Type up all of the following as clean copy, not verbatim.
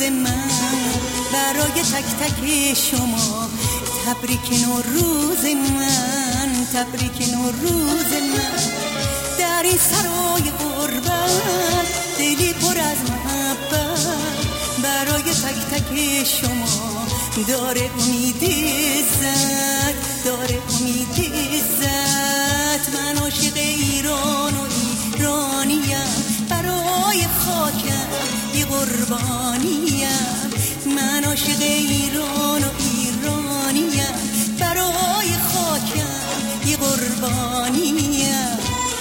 من، برای تک تک شما تبریک نوروز من، تبریک نوروز من. در این سرای غربت دلی پر از محبت، برای تک تک شما داره امید عزت، داره امید عزت. من عاشق ایران و ایرانیم، برای خاکم یه قربانیم. من عاشق ایران و ایرانیم، برای خاکم یه قربانیم.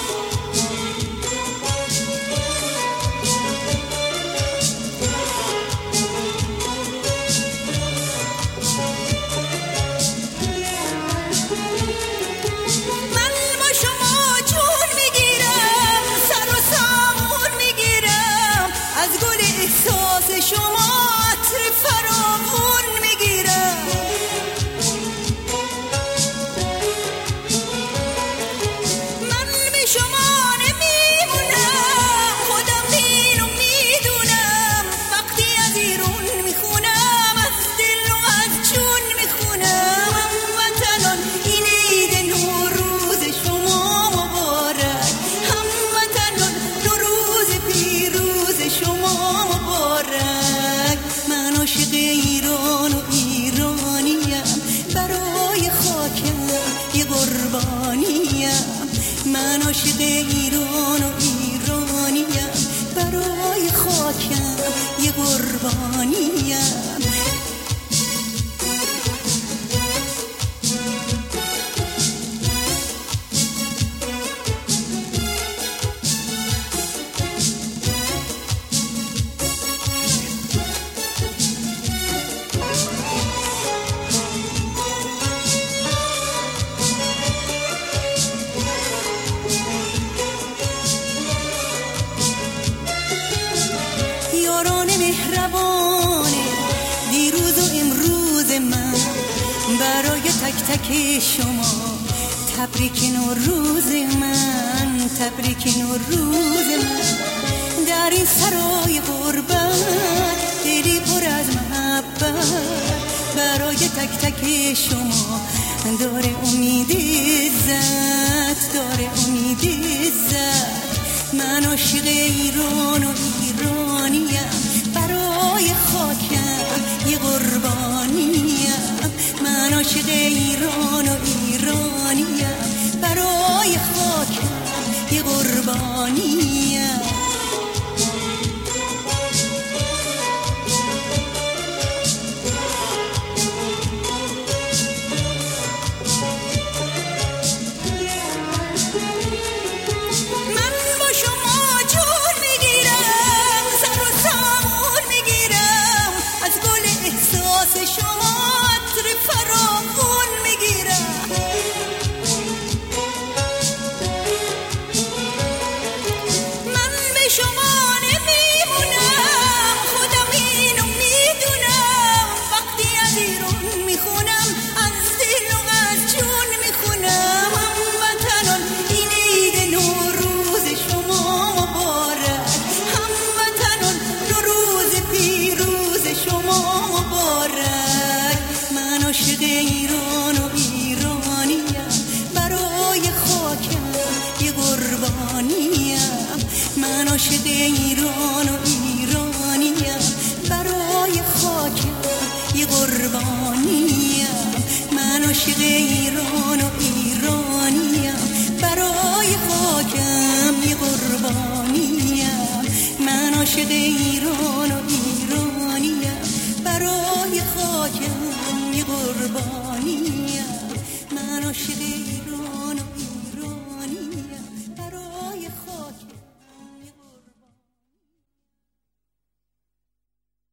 من عاشق ایران و ایرانیم، برای خاکم یه قربانیم. مهربانه دیروز و امروز من، برای تک تک شما تبریک نوروز من، تبریک نوروز من. در این سرای غربت دلی پر از محبت، برای تک تک شما داره امید عزت، داره امید عزت. من عاشق ایران و ایرانیم، برای خاکم یه قربانیم. من عاشق ایران و ایرانیم، برای خاکم یه قربانیم. عاشق ایران و ایرانیم، برای خاکم یه قربانیم. من عاشق ایران و ایرانیم، برای خاکم یه قربانیم. من عاشق ایران و ایرانیم، برای خاکم یه قربانیم. من عاشق ایران و ایرانیم، برای خاکم یه قربانیم. من عاشق ایران